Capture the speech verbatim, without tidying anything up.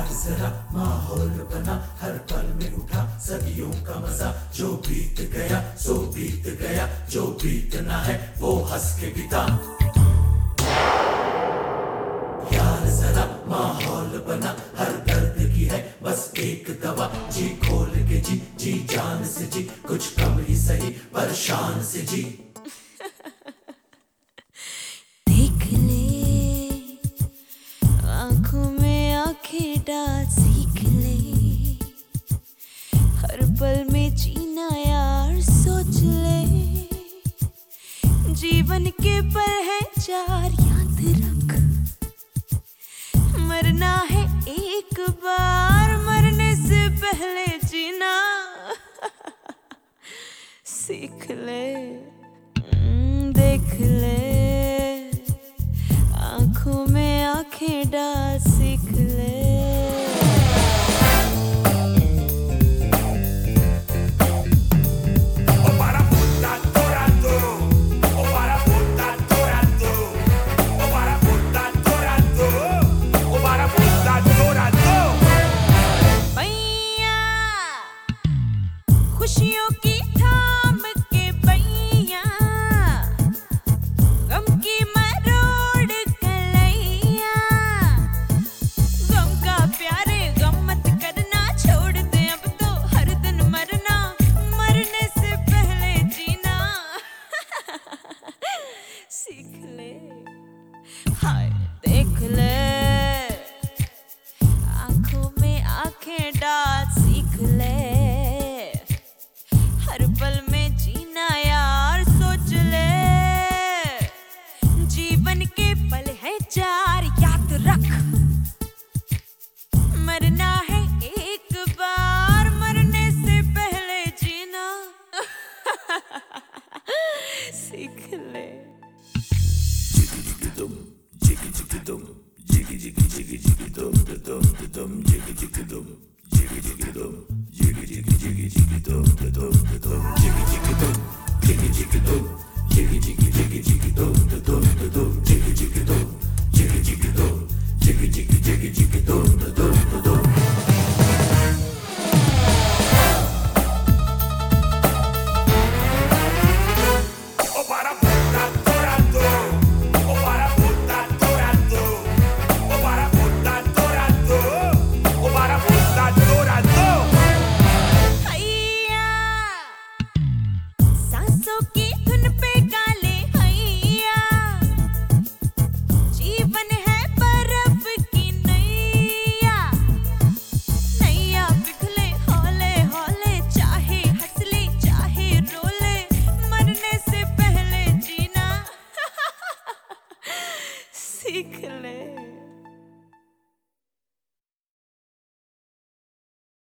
यार जरा माहौल बना, हर पल में उठा सदियों का मजा। जो बीत गया सो बीत गया, जो बीतना है वो हंस के बिता। यार जरा माहौल बना, हर दर्द की है बस एक दवा। जी खोल के जी, जी जान से जी, कुछ कम ही सही पर शान से जी। देख ले आंखों में आंखें डाल, सीख ले हर पल में जीना यार, सोच ले जीवन के पल है चार, याद रख मरना है एक बार, मरने से पहले जीना सीख ले। देख ले आंखों में आंखें डाल, सीख ले। खुशियों की थाम के बैया, गम की मरोड़ कलैया। गम का प्यारे गम मत करना, छोड़ दे अब तो हर दिन मरना, मरने से पहले जीना सीख ले। हाय देख ले आंखों में आंखें डाल, सीख ले हर पल में जीना यार, सोच ले जीवन के पल है चार, याद रख मरना है एक बार, मरने से पहले जीना सीख ले। सांसों की धुन पे गाले हैया, जीवन है बर्फ की नैया। नैया पिघले हौले हौले, चाहे हंस ले चाहे रो ले, मरने से पहले जीना सीख ले।